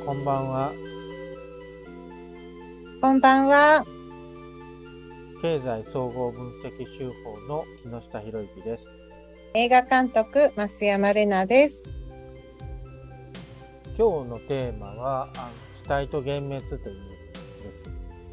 こんばんは。 こんばんは。 経済総合分析手法の木下博之です。 映画監督、増山玲奈です。 今日のテーマは期待と幻滅というです。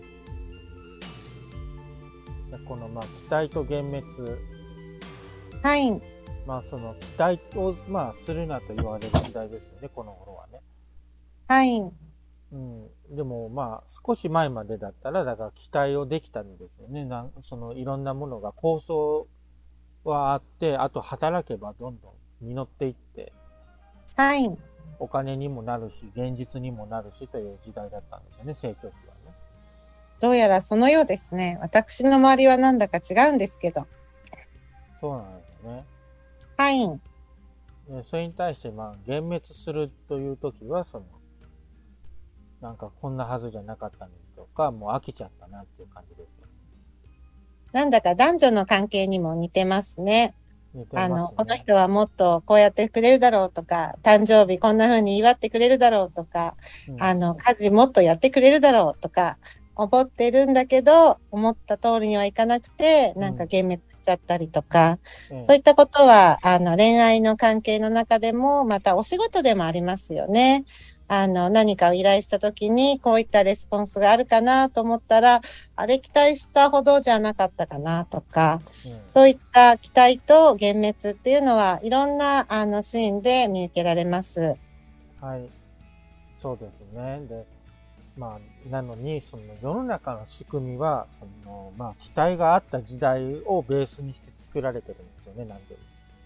この期待と幻滅、 はい。 その期待をするなと言われる時代ですよね、この頃はね。 はい。 でも少し前までだったらだから期待をできたんですよね。そのいろんなものが構想はあって、あと働けばどんどん実っていって、 はい。 お金にもなるし、現実にもなるしという時代だったんですよね、成長期はね。 どうやらそのようですね。私の周りはなんだか違うんですけど。 そうなんですよね。 はい。 それに対して幻滅するという時は、なんかこんなはずじゃなかったのにとか、もう飽きちゃったなっていう感じですよ。 なんだか男女の関係にも似てますね。 似てますね。 この人はもっとこうやってくれるだろうとか、誕生日こんな風に祝ってくれるだろうとか、家事もっとやってくれるだろうとか、思ってるんだけど、思った通りにはいかなくて、なんか幻滅しちゃったりとか、そういったことは、恋愛の関係の中でも、またお仕事でもありますよね。何かを依頼したときに、こういったレスポンスがあるかなと思ったら、あれ期待したほどじゃなかったかなとか、そういった期待と幻滅っていうのは、いろんなシーンで見受けられます。 はい。そうですね。で、なのに、その世の中の仕組みは、期待があった時代をベースにして作られてるんですよね、なんでも。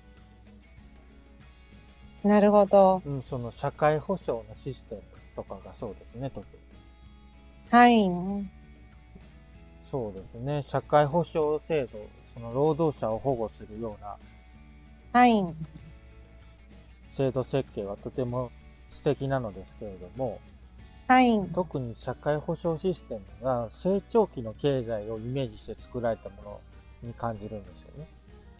なるほど。 その社会保障のシステムとかがそうですね、特に。 はい。 そうですね。社会保障制度、その労働者を保護するようなはい。 制度設計はとても素敵なのですけれども、 はい。 特に社会保障システムが成長期の経済をイメージして作られたものに感じるんですよね。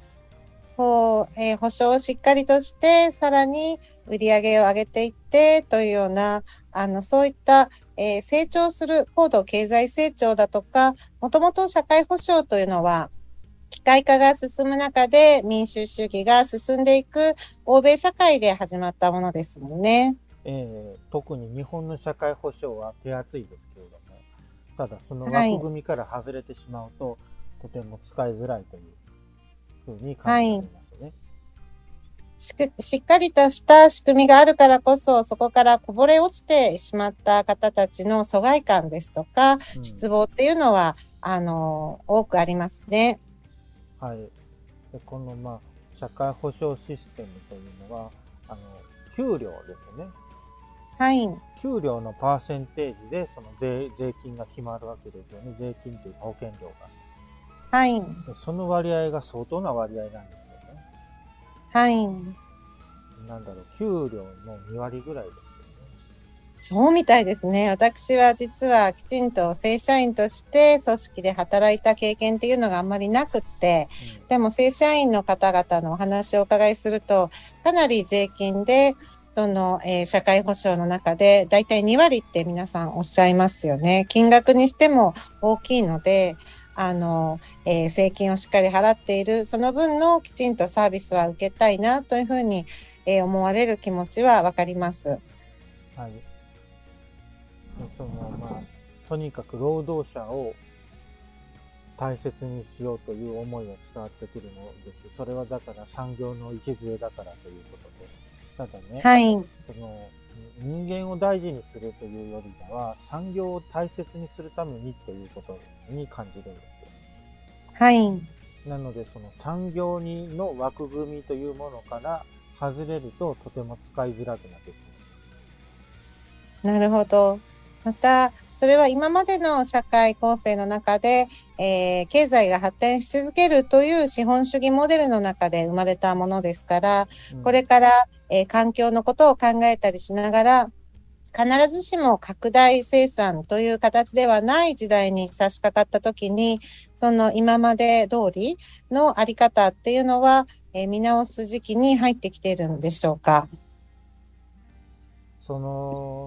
保証をしっかりとして、さらに売り上げを上げていってというような、そういった、成長する高度経済成長だとか、もともと社会保障というのは、機械化が進む中で民主主義が進んでいく欧米社会で始まったものですもんね。 特に日本の社会保障は手厚いですけれども、ただそのはい。 枠組みから外れてしまうと、とても使いづらいというふうにはい。 感じられますね。 しっかりとした仕組みがあるからこそ、そこからこぼれ落ちてしまった方たちの疎外感ですとか、失望っていうのは、多くありますね。 はい。でこの社会保障システムというのは、給料ですね。 はい。 給料のパーセンテージでその税金が決まるわけですよね。税金というか保険料が。 はい。 でその割合が相当な割合なんですよね。 はい。 給料の2割ぐらいですよね。 そうみたいですね。私は実はきちんと正社員として組織で働いた経験っていうのがあんまりなくって、でも正社員の方々のお話をお伺いすると、かなり税金で、社会保障の中でだいたい2割って皆さんおっしゃいますよね。金額にしても大きいので、税金をしっかり払っている、その分のきちんとサービスは受けたいなというふうに、思われる気持ちはわかります。 はい。とにかく労働者を大切にしようという思いが伝わってくるのです。それはだから産業の礎だからということで。ただね、 はい。 人間を大事にするというよりかは、産業を大切にするためにということに感じるんですよ。 はい。 なので、その産業の枠組みというものから外れるととても使いづらくなってしまう。なるほど。また、それは今までの社会構成の中で、経済が発展し続けるという資本主義モデルの中で生まれたものですから、これから、環境のことを考えたりしながら、必ずしも拡大生産という形ではない時代に差し掛かったときに、その今まで通りのあり方っていうのは、見直す時期に入ってきているんでしょうか。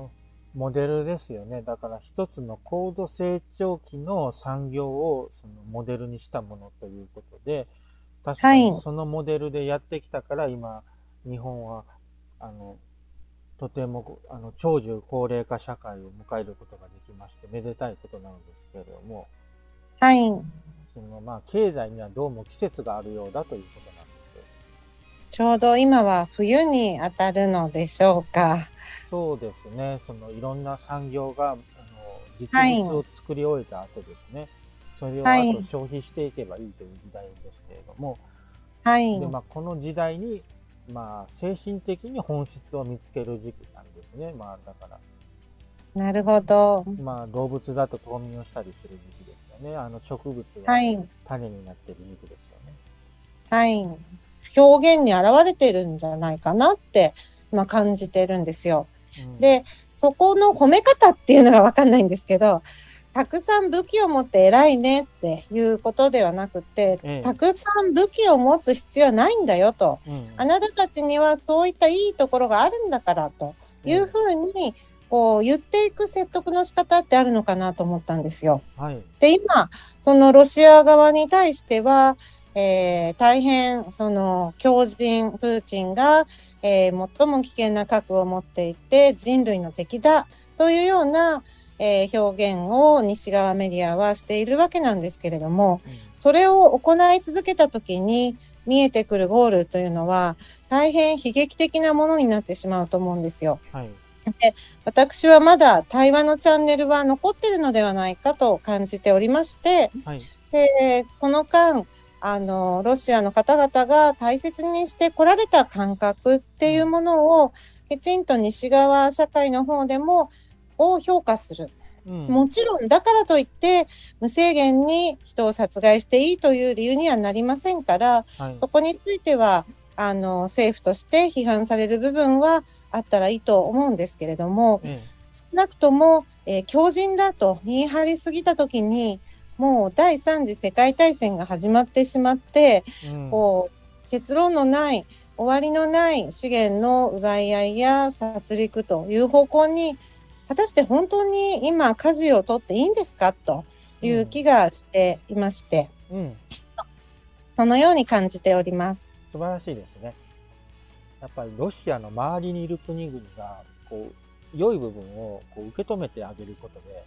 モデルですよね。だから一つの高度成長期の産業をそのモデルにしたものということで、確かにそのモデルでやってきたから今、日本は、とても、長寿高齢化社会を迎えることができまして、めでたいことなのですけれども、 はい。 経済にはどうも季節があるようだということなんですよ。 ちょうど今は冬に当たるのでしょうか。 そうですね。いろんな産業が、実物を作り終えた後ですね。それをあと消費していけばいいという時代ですけれども。 はい。 で、この時代に、精神的に本質を見つける時期なんですね。だから。 なるほど。 動物だと冬眠をしたりする時期ですよね。植物は種になっている時期ですよね。 はい。表現に現れてるんじゃないかなって、感じてるんですよ。で、そこの褒め方っていうのがわかんないんですけど、たくさん武器を持って偉いねっていうことではなくて、たくさん武器を持つ必要はないんだよと、あなたたちにはそういったいいところがあるんだからというふうにこう言っていく説得の仕方ってあるのかなと思ったんですよ。で、今、そのロシア側に対しては、大変強靭プーチンが、最も危険な核を持っていて人類の敵だというような、表現を西側メディアはしているわけなんですけれども、それを行い続けた時に見えてくるゴールというのは大変悲劇的なものになってしまうと思うんですよ。で、私はまだ対話のチャンネルは残っているのではないかと感じておりまして、でこの間ロシアの方々が大切にしてこられた感覚っていうものをきちんと西側社会の方でも評価する。もちろんだからといって無制限に人を殺害していいという理由にはなりませんから、そこについては政府として批判される部分はあったらいいと思うんですけれども、少なくとも、強靭だと言い張りすぎた時にもう第3次世界大戦が始まってしまって、結論のない終わりのない資源の奪い合いや殺戮という方向に果たして本当に今舵を取っていいんですかという気がしていまして、そのように感じております。 素晴らしいですね。やっぱりロシアの周りにいる国々が良い部分を受け止めてあげることで、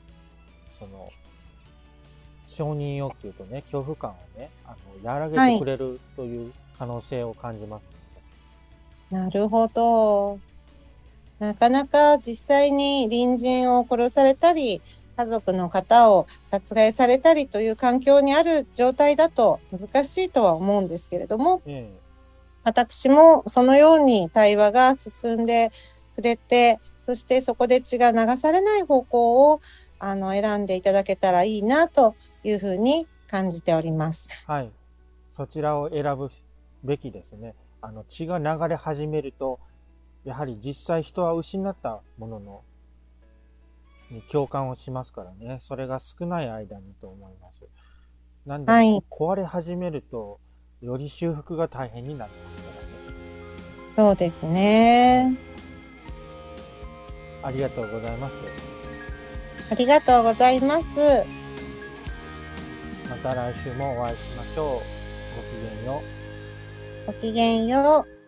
承認欲求とね、恐怖感をね、和らげてくれるという可能性を感じます、 ね。なるほど。なかなか実際に隣人を殺されたり、家族の方を殺害されたりという環境にある状態だと難しいとは思うんですけれども、私もそのように対話が進んでくれて、そしてそこで血が流されない方向を選んでいただけたらいいなというふうに感じております。 はい。そちらを選ぶべきですね。血が流れ始めると、やはり実際人は失ったものに共感をしますからね。それが少ない間にと思います。なんで、壊れ始めると、より修復が大変になりますからね。 そうですね。 ありがとうございます。 ありがとうございます。 また来週もお会いしましょう。ごきげんよう。 ごきげんよう。